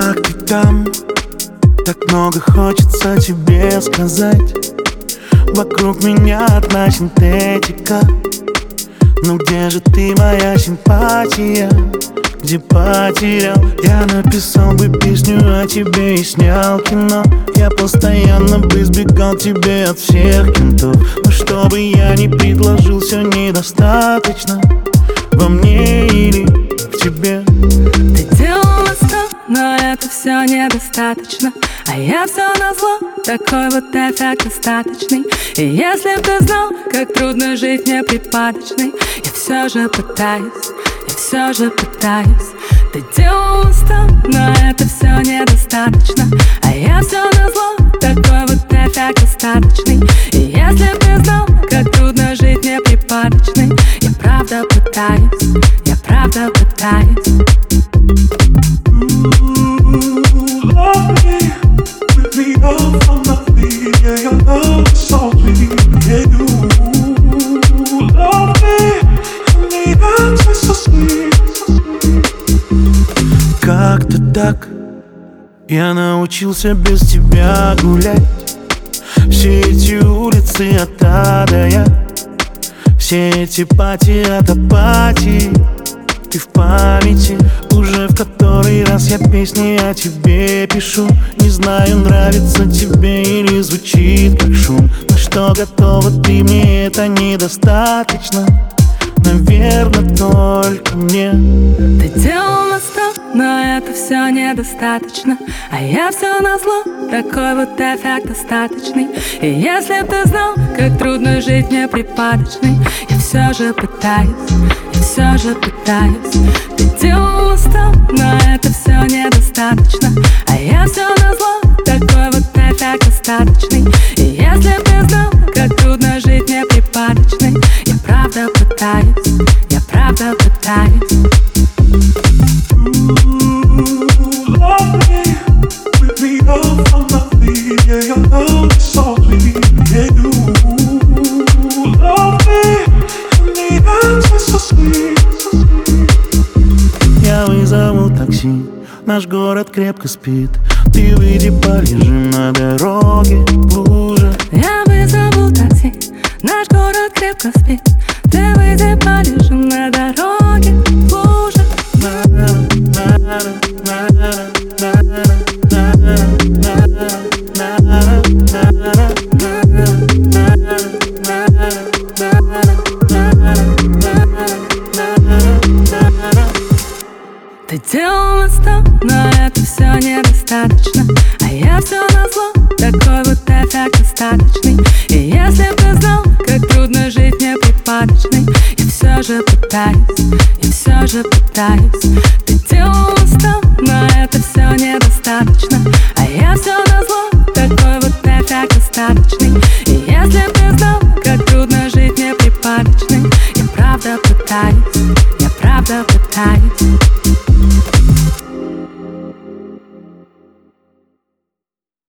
Как ты там? Так много хочется тебе сказать. Вокруг меня одна синтетика. Ну где же ты, моя симпатия? Где потерял? Я написал бы песню о тебе и снял кино. Я постоянно бы избегал тебе от всех кентов. Но что бы я ни предложил, все недостаточно. Во мне или в тебе. Ты делала 100, но это все недостаточно. А я все назло, такой вот эффект остаточный. И если б ты знал, как трудно жить мне припадочной, я все же пытаюсь, я все же пытаюсь. Ты делала 100, но это все недостаточно. А я все назло, такой вот эффект остаточный. И если б ты знал, как трудно жить мне припадочной, я правда пытаюсь, я правда пытаюсь. Как-то так я научился без тебя гулять. Все эти улицы от А до Я, все эти пати от апатии. Ты в памяти, уже в который раз я песни о тебе пишу. Не знаю, нравится тебе или звучит как шум. На что готова ты, мне это недостаточно. Наверное, только мне. Ты делала 100, но это все недостаточно. А я все назло, такой вот эффект остаточный. И если б ты знал, как трудно жить мне припадочной, я все же пытаюсь, я все же пытаюсь. Ты делала 100, но это все недостаточно. А я все назло, такой вот эффект остаточный. И если б ты знал, как трудно жить мне припадочной, я правда пытаюсь, я правда пытаюсь. Я вызову такси, наш город крепко спит. Ты выйди, полежим на дороге в луже. Я вызову такси, наш город крепко спит. Ты выйди, полежим на дороге в луже. Ты делала 100, но это все недостаточно. А я все назло, такой вот эффект остаточный. И если б ты знал, как трудно жить мне припадочной, я все же пытаюсь, я все же пытаюсь. Ты делала 100, но это все недостаточно. А я все назло, такой вот эффект остаточный. И если б ты знал, как трудно жить мне припадочной, я правда пытаюсь, я правда пытаюсь.